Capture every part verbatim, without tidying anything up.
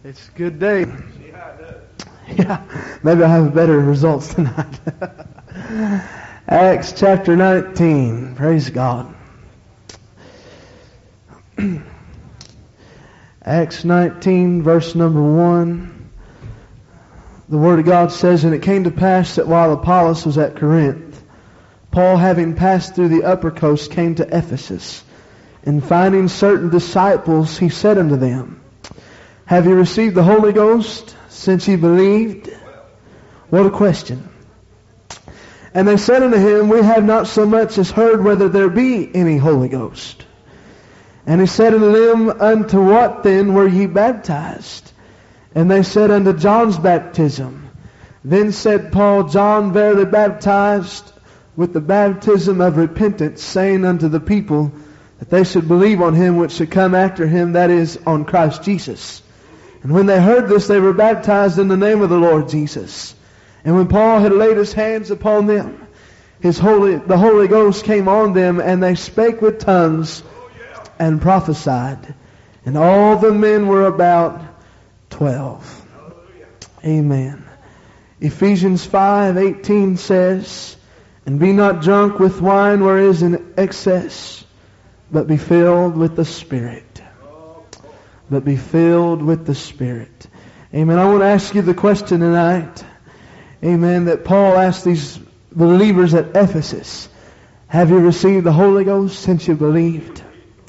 It's a good day. Yeah, maybe I'll have better results tonight. Acts chapter nineteen. Praise God. Acts nineteen, verse number one. The Word of God says, "And it came to pass that while Apollos was at Corinth, Paul, having passed through the upper coast, came to Ephesus. And finding certain disciples, he said unto them, Have you received the Holy Ghost since ye believed?" What a question. "And they said unto him, We have not so much as heard whether there be any Holy Ghost. And he said unto them, Unto what then were ye baptized? And they said, Unto John's baptism. Then said Paul, John verily baptized with the baptism of repentance, saying unto the people that they should believe on him which should come after him, that is, on Christ Jesus. And when they heard this, they were baptized in the name of the Lord Jesus. And when Paul had laid his hands upon them, his holy, the Holy Ghost came on them, and they spake with tongues and prophesied. And all the men were about twelve." Amen. Ephesians five eighteen says, "And be not drunk with wine where is in excess, but be filled with the Spirit." But be filled with the Spirit. Amen. I want to ask you the question tonight. Amen. That Paul asked these believers at Ephesus. Have you received the Holy Ghost since you believed?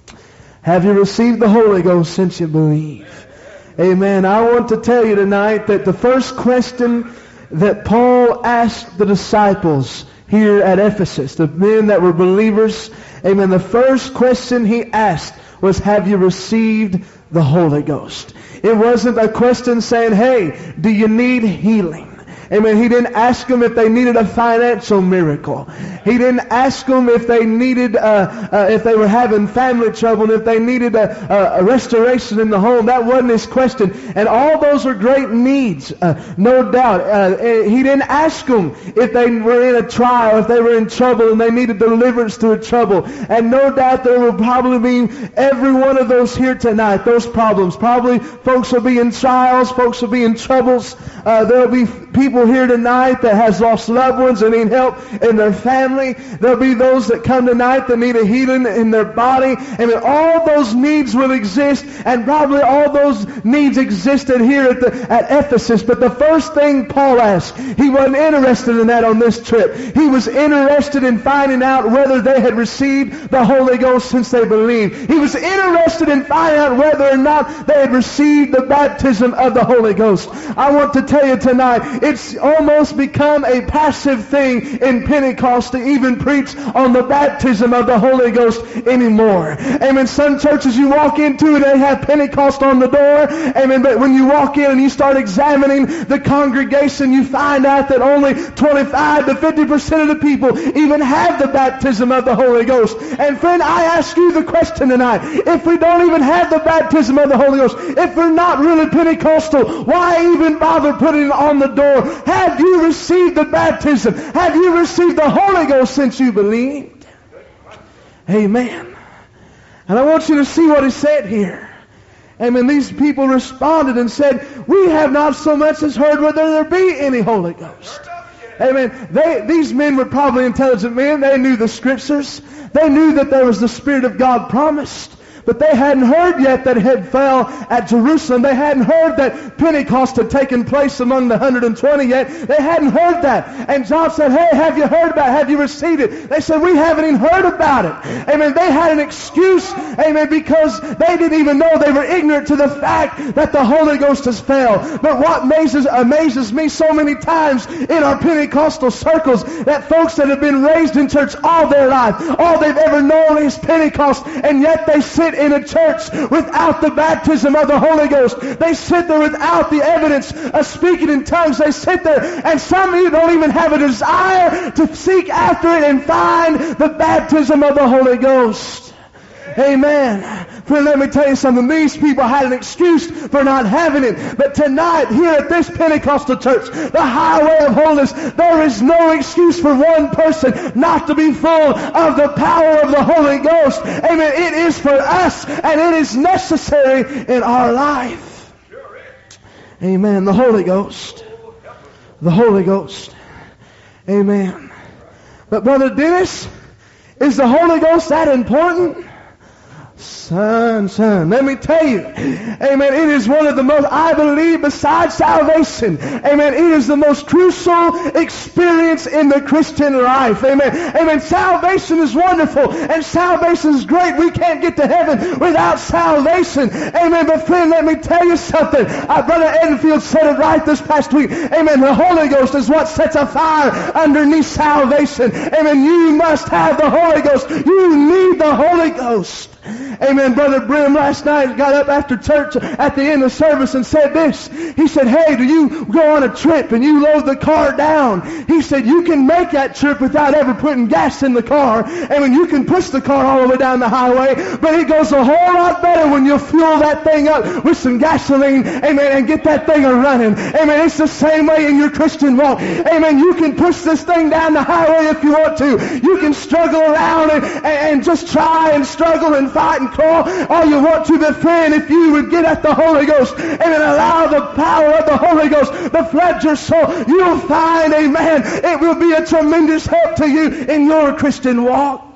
Have you received the Holy Ghost since you believe? Amen. I want to tell you tonight that the first question that Paul asked the disciples here at Ephesus, the men that were believers, amen, the first question he asked was, have you received the Holy Ghost? It wasn't a question saying, hey, do you need healing? Amen. He didn't ask them if they needed a financial miracle. He didn't ask them if they needed, uh, uh, if they were having family trouble, and if they needed a, a, a restoration in the home. That wasn't his question. And all those are great needs, uh, no doubt. Uh, he didn't ask them if they were in a trial, if they were in trouble, and they needed deliverance through trouble. And no doubt there will probably be every one of those here tonight, those problems. Probably folks will be in trials, folks will be in troubles. Uh, there will be people here tonight that has lost loved ones and need help in their family. There'll be those that come tonight that need a healing in their body. And all those needs will exist, and probably all those needs existed here at the at Ephesus. But the first thing Paul asked, he wasn't interested in that on this trip. He was interested in finding out whether they had received the Holy Ghost since they believed. He was interested in finding out whether or not they had received the baptism of the Holy Ghost. I want to tell you tonight, it's almost become a passive thing in Pentecost to even preach on the baptism of the Holy Ghost anymore. Amen. Some churches you walk into, they have Pentecost on the door. Amen. But when you walk in and you start examining the congregation, you find out that only twenty-five to fifty percent of the people even have the baptism of the Holy Ghost. And friend, I ask you the question tonight. If we don't even have the baptism of the Holy Ghost, if we're not really Pentecostal, why even bother putting it on the door? Have you received the baptism? Have you received the Holy Ghost since you believed? Amen. And I want you to see what he said here. Amen. These people responded and said, we have not so much as heard whether there be any Holy Ghost. Amen. They, these men were probably intelligent men. They knew the Scriptures. They knew that there was the Spirit of God promised. But they hadn't heard yet that it had fell at Jerusalem. They hadn't heard that Pentecost had taken place among the one hundred twenty yet. They hadn't heard that. And John said, hey, have you heard about it? Have you received it? They said, we haven't even heard about it. Amen. They had an excuse, amen, because they didn't even know. They were ignorant to the fact that the Holy Ghost has fell. But what amazes, amazes me so many times in our Pentecostal circles, that folks that have been raised in church all their life, all they've ever known is Pentecost, and yet they sit in a church without the baptism of the Holy Ghost. They sit there without the evidence of speaking in tongues. They sit there, and some of you don't even have a desire to seek after it and find the baptism of the Holy Ghost. Amen. Friend, let me tell you something. These people had an excuse for not having it. But tonight, here at this Pentecostal church, the highway of holiness, there is no excuse for one person not to be full of the power of the Holy Ghost. Amen. It is for us, and it is necessary in our life. Amen. The Holy Ghost. The Holy Ghost. Amen. But Brother Dennis, is the Holy Ghost that important? Son, son, let me tell you, amen, it is one of the most, I believe, besides salvation, amen, it is the most crucial experience in the Christian life, amen, amen, salvation is wonderful, and salvation is great. We can't get to heaven without salvation, amen, but friend, let me tell you something. Our Brother Edenfield said it right this past week, amen, the Holy Ghost is what sets a fire underneath salvation, amen, you must have the Holy Ghost. You need the Holy Ghost. Amen. Brother Brim last night got up after church at the end of service and said this. He said, hey, do you go on a trip and you load the car down? He said, you can make that trip without ever putting gas in the car. And when you can push the car all the way down the highway, but it goes a whole lot better when you fuel that thing up with some gasoline, amen, and get that thing a-running. Amen. It's the same way in your Christian walk. Amen. You can push this thing down the highway if you want to. You can struggle around and, and, and just try and struggle and fight and crawl all you want to, but friend, if you would get at the Holy Ghost and allow the power of the Holy Ghost to flood your soul, you'll find, amen, it will be a tremendous help to you in your Christian walk.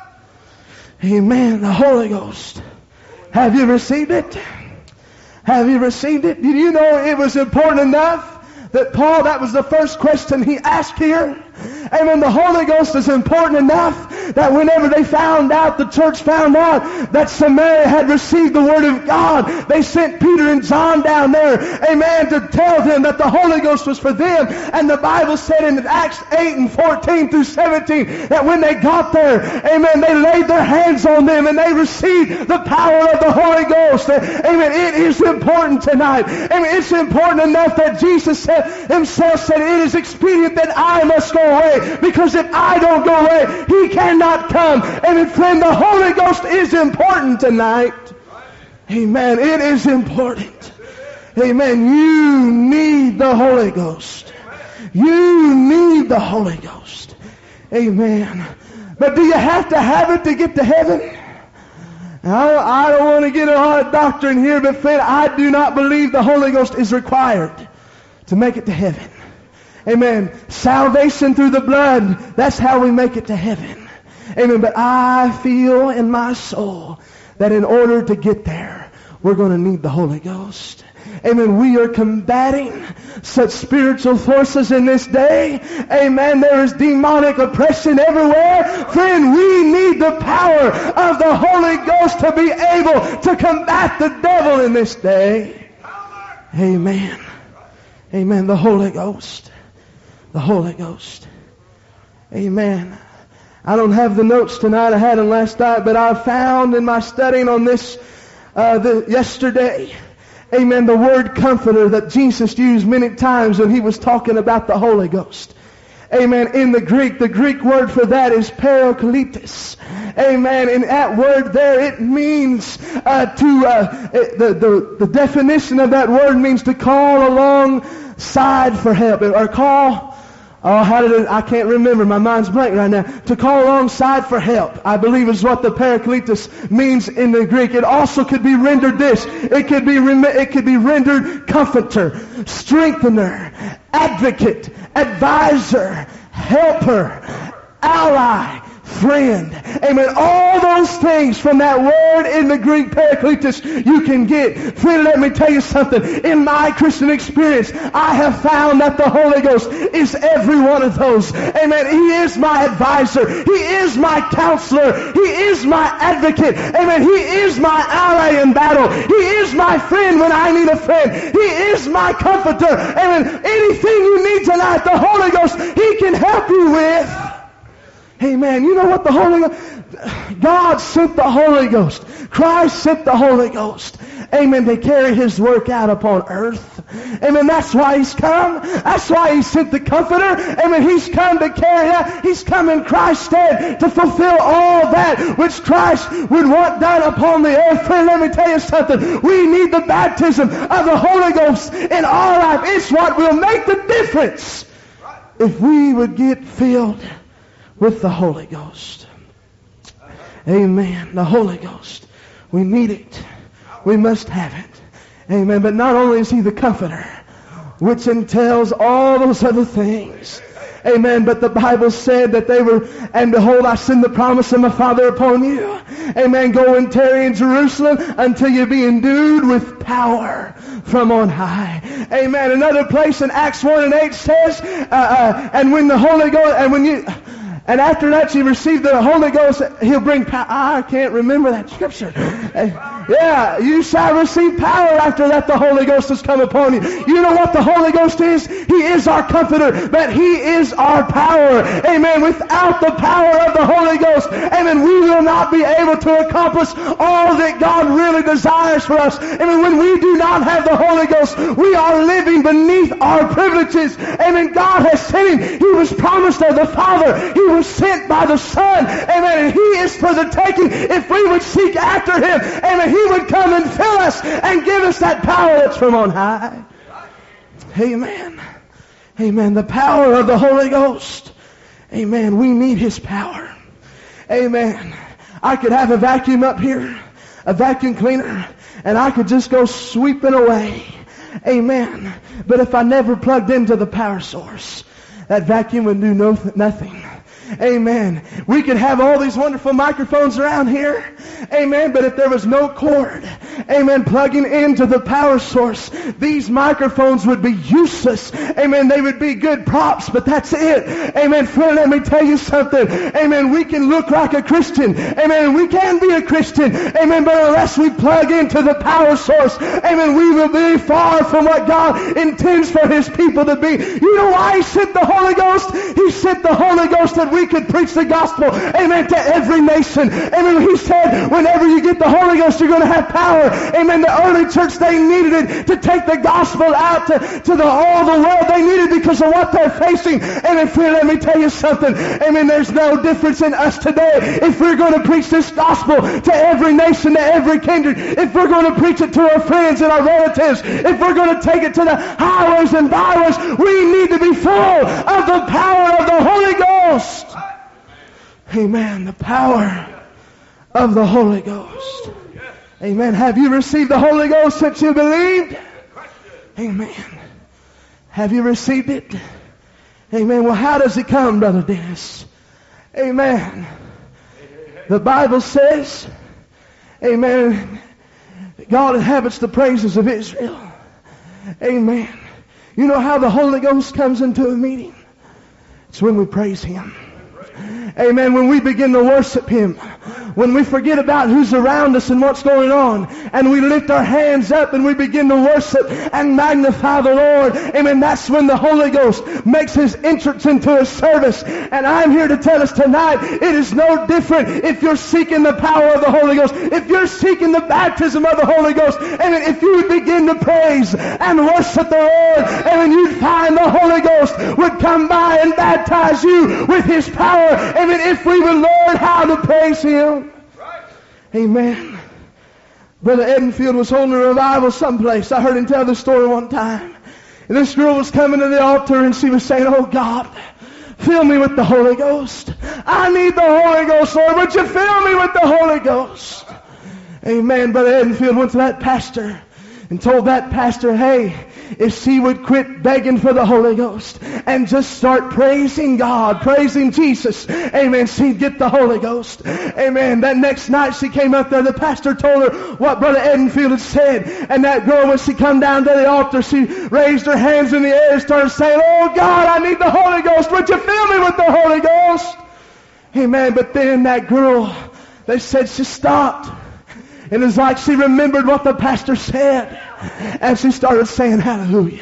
Amen. The Holy Ghost. Have you received it? Have you received it? Did you know it was important enough that Paul, that was the first question he asked here? Amen. The Holy Ghost is important enough that whenever they found out, the church found out that Samaria had received the Word of God, they sent Peter and John down there, amen, to tell them that the Holy Ghost was for them. And the Bible said in Acts eight and fourteen through seventeen that when they got there, amen, they laid their hands on them and they received the power of the Holy Ghost. Amen. It is important tonight. Amen. It's important enough that Jesus said, himself said, it is expedient that I must go away, because if I don't go away, he cannot come. And friend, the Holy Ghost is important tonight. Amen. It is important. Amen. You need the Holy Ghost. You need the Holy Ghost. Amen. But do you have to have it to get to heaven? I, I don't want to get a hard doctrine here, but friend, I do not believe the Holy Ghost is required to make it to heaven. Amen. Salvation through the blood, that's how we make it to heaven. Amen. But I feel in my soul that in order to get there, we're going to need the Holy Ghost. Amen. We are combating such spiritual forces in this day. Amen. There is demonic oppression everywhere. Friend, we need the power of the Holy Ghost to be able to combat the devil in this day. Amen. Amen. The Holy Ghost. The Holy Ghost. Amen. I don't have the notes tonight. I had them last night, but I found in my studying on this uh, the, yesterday, amen, the word comforter that Jesus used many times when he was talking about the Holy Ghost. Amen. In the Greek, the Greek word for that is parakletos. Amen. And that word there, it means uh, to, uh, the, the, the definition of that word means to call alongside for help, or call, oh, how did it, I can't remember, my mind's blank right now. To call alongside for help, I believe is what the parakletos means in the Greek. It also could be rendered this. It could be, it could be rendered comforter, strengthener, advocate, advisor, helper, ally, friend. Amen. All those things from that word in the Greek parakletos you can get. Friend, let me tell you something. In my Christian experience, I have found that the Holy Ghost is every one of those. Amen. He is my advisor. He is my counselor. He is my advocate. Amen. He is my ally in battle. He is my friend when I need a friend. He is my comforter. Amen. Anything you need tonight, the Holy Ghost, He can help you with. Amen. You know what the Holy Ghost, God sent the Holy Ghost. Christ sent the Holy Ghost. Amen. To carry His work out upon earth. Amen. That's why He's come. That's why He sent the Comforter. Amen. He's come to carry out. He's come in Christ's stead to fulfill all that which Christ would want done upon the earth. Friend, let me tell you something. We need the baptism of the Holy Ghost in our life. It's what will make the difference if we would get filled with the Holy Ghost. Amen. The Holy Ghost. We need it. We must have it. Amen. But not only is He the Comforter, which entails all those other things. Amen. But the Bible said that they were, and behold, I send the promise of my Father upon you. Amen. Go and tarry in Jerusalem until you be endued with power from on high. Amen. Another place in Acts one and eight says, uh, uh, and when the Holy Ghost, and when you, and after that you receive the Holy Ghost, He'll bring power. I can't remember that scripture. Yeah, you shall receive power after that the Holy Ghost has come upon you. You know what the Holy Ghost is? He is our comforter, but He is our power. Amen. Without the power of the Holy Ghost, amen, we will not be able to accomplish all that God really desires for us. Amen. When we do not have the Holy Ghost, we are living beneath our privileges. Amen. God has sent Him. He was promised of the Father. He was sent by the Son. Amen. And He is for the taking. If we would seek after Him, amen, He would come and fill us and give us that power that's from on high. Amen. Amen. The power of the Holy Ghost. Amen. We need His power. Amen. I could have a vacuum up here, a vacuum cleaner, and I could just go sweeping away. Amen. But if I never plugged into the power source, that vacuum would do no, nothing. Amen. We could have all these wonderful microphones around here. Amen. But if there was no cord, amen, plugging into the power source, these microphones would be useless. Amen. They would be good props, but that's it. Amen. Friend, let me tell you something. Amen. We can look like a Christian. Amen. We can be a Christian. Amen. But unless we plug into the power source, amen, we will be far from what God intends for His people to be. You know why He sent the Holy Ghost? He sent the Holy Ghost that we We could preach the gospel, amen, to every nation. Amen. He said, whenever you get the Holy Ghost, you're going to have power. Amen. The early church, they needed it to take the gospel out to, to the, all the world. They needed it because of what they're facing. Amen. Friend, let me tell you something. Amen. There's no difference in us today. If we're going to preach this gospel to every nation, to every kindred, if we're going to preach it to our friends and our relatives, if we're going to take it to the highways and byways, we need to be full of the power of the Holy Ghost. Amen. The power of the Holy Ghost. Amen. Have you received the Holy Ghost since you believed? Amen. Have you received it? Amen. Well, how does it come, Brother Dennis? Amen. The Bible says, amen, God inhabits the praises of Israel. Amen. You know how the Holy Ghost comes into a meeting? It's when we praise Him. Amen. When we begin to worship Him, when we forget about who's around us and what's going on, and we lift our hands up and we begin to worship and magnify the Lord, amen, that's when the Holy Ghost makes His entrance into a service. And I'm here to tell us tonight, it is no different if you're seeking the power of the Holy Ghost, if you're seeking the baptism of the Holy Ghost, amen, if you would begin to praise and worship the Lord, amen, you'd find the Holy Ghost would come by and baptize you with His power. Amen. If we would learn how to praise Him. Right. Amen. Brother Edenfield was holding a revival someplace. I heard him tell this story one time. And this girl was coming to the altar and she was saying, "Oh God, fill me with the Holy Ghost. I need the Holy Ghost, Lord. Would you fill me with the Holy Ghost?" Amen. Brother Edenfield went to that pastor and told that pastor, hey, if she would quit begging for the Holy Ghost and just start praising God, praising Jesus, amen, she'd get the Holy Ghost. Amen. That next night she came up there, the pastor told her what Brother Edenfield had said, and that girl, when she come down to the altar, she raised her hands in the air and started saying, "Oh God, I need the Holy Ghost. Would you fill me with the Holy Ghost?" Amen. But then that girl, they said she stopped. And it's like she remembered what the pastor said. And she started saying, "Hallelujah.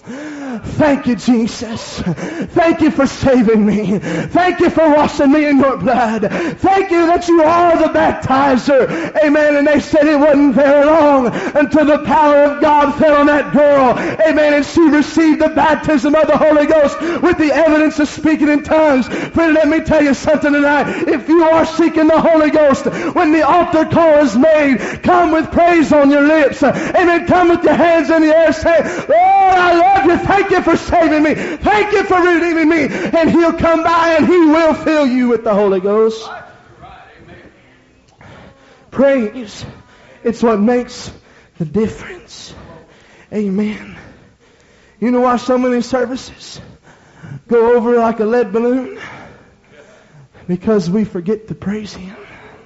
Thank you, Jesus. Thank you for saving me. Thank you for washing me in your blood. Thank you that you are the baptizer." Amen. And they said it wasn't very long until the power of God fell on that girl. Amen. And she received the baptism of the Holy Ghost with the evidence of speaking in tongues. Friend, let me tell you something tonight. If you are seeking the Holy Ghost, when the altar call is made, come with praise on your lips. Amen. Come with your hands in the air, say, "Lord, I love you. Thank you for saving me. Thank you for redeeming me." And He'll come by and He will fill you with the Holy Ghost. Praise. It's what makes the difference. Amen. You know why so many services go over like a lead balloon? Because we forget to praise Him.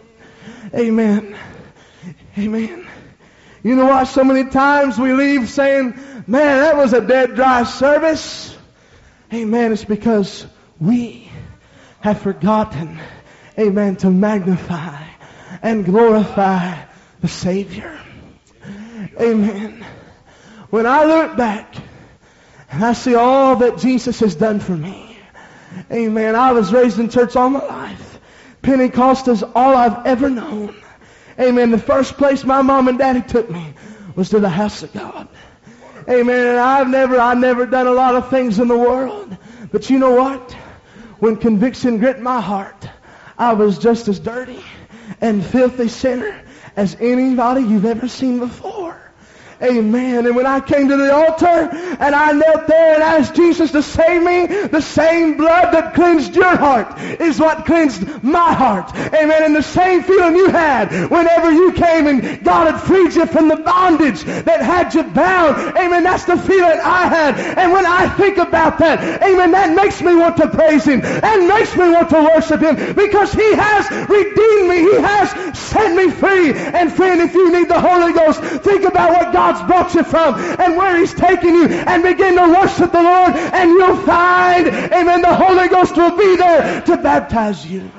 Amen. Amen. You know why so many times we leave saying, man, that was a dead dry service? Amen. It's because we have forgotten, amen, to magnify and glorify the Savior. Amen. When I look back and I see all that Jesus has done for me, amen, I was raised in church all my life. Pentecost is all I've ever known. Amen. The first place my mom and daddy took me was to the house of God. Amen. And I've never, I've never done a lot of things in the world. But you know what? When conviction gripped my heart, I was just as dirty and filthy sinner as anybody you've ever seen before. Amen. And when I came to the altar and I knelt there and asked Jesus to save me, the same blood that cleansed your heart is what cleansed my heart. Amen. And the same feeling you had whenever you came and God had freed you from the bondage that had you bound. Amen. That's the feeling I had. And when I think about that, amen, that makes me want to praise Him and makes me want to worship Him because He has redeemed me. He has set me free. And friend, if you need the Holy Ghost, think about what God God's brought you from and where He's taken you and begin to worship the Lord and you'll find, amen, the Holy Ghost will be there to baptize you.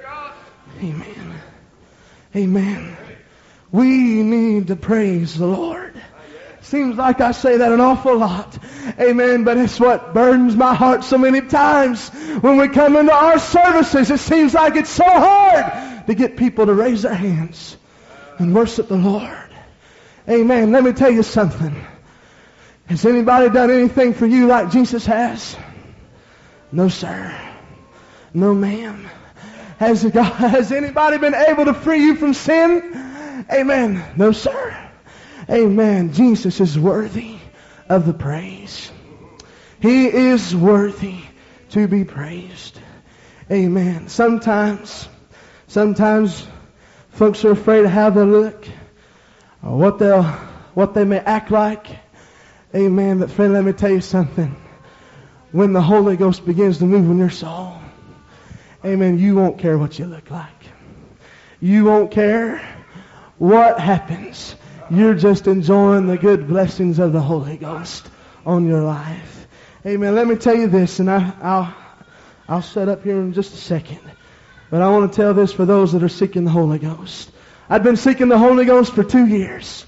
Amen. Amen. We need to praise the Lord. Seems like I say that an awful lot. Amen. But it's what burdens my heart so many times. When we come into our services, it seems like it's so hard to get people to raise their hands and worship the Lord. Amen. Let me tell you something. Has anybody done anything for you like Jesus has? No, sir. No, ma'am. Has, God, has anybody been able to free you from sin? Amen. No, sir. Amen. Jesus is worthy of the praise. He is worthy to be praised. Amen. Sometimes, sometimes folks are afraid of how they look. Or what they'll, what they may act like. Amen. But friend, let me tell you something. When the Holy Ghost begins to move in your soul, amen, you won't care what you look like. You won't care what happens. You're just enjoying the good blessings of the Holy Ghost on your life. Amen. Let me tell you this, and I, I'll, I'll shut up here in just a second. But I want to tell this for those that are seeking the Holy Ghost. I'd been seeking the Holy Ghost for two years.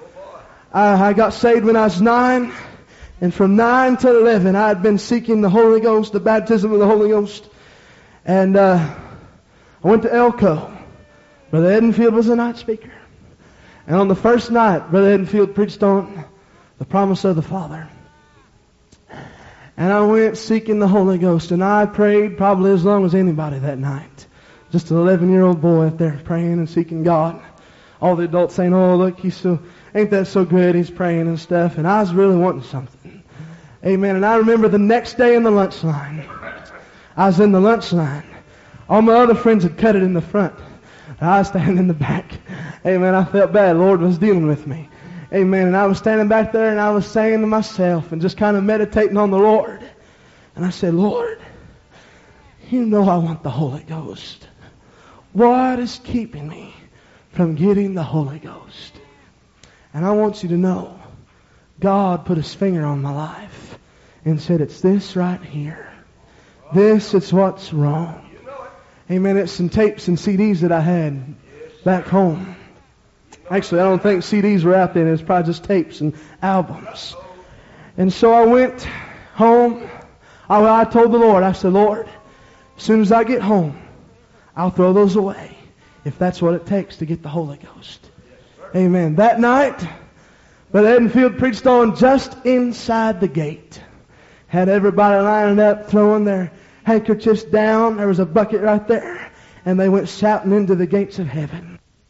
I, I got saved when I was nine. And from nine to eleven, I had been seeking the Holy Ghost, the baptism of the Holy Ghost. And uh, I went to Elko. Brother Edenfield was the night speaker. And on the first night, Brother Edenfield preached on the promise of the Father. And I went seeking the Holy Ghost. And I prayed probably as long as anybody that night. Just an eleven-year-old boy up there praying and seeking God. All the adults saying, oh, look, he's so, ain't that so good? He's praying and stuff. And I was really wanting something. Amen. And I remember the next day in the lunch line. I was in the lunch line. All my other friends had cut it in the front. I was standing in the back. Amen. I felt bad. The Lord was dealing with me. Amen. And I was standing back there and I was saying to myself and just kind of meditating on the Lord. And I said, Lord, you know I want the Holy Ghost. What is keeping me from getting the Holy Ghost? And I want you to know, God put His finger on my life and said, it's this right here. This is what's wrong. Amen. It's some tapes and C Ds that I had back home. Actually, I don't think C Ds were out then. It was probably just tapes and albums. And so I went home. I, I told the Lord, I said, Lord, as soon as I get home, I'll throw those away if that's what it takes to get the Holy Ghost. Amen. That night, Brother Edenfield preached on just inside the gate. Had everybody lining up, throwing their handkerchiefs down. There was a bucket right there. And they went shouting into the gates of heaven.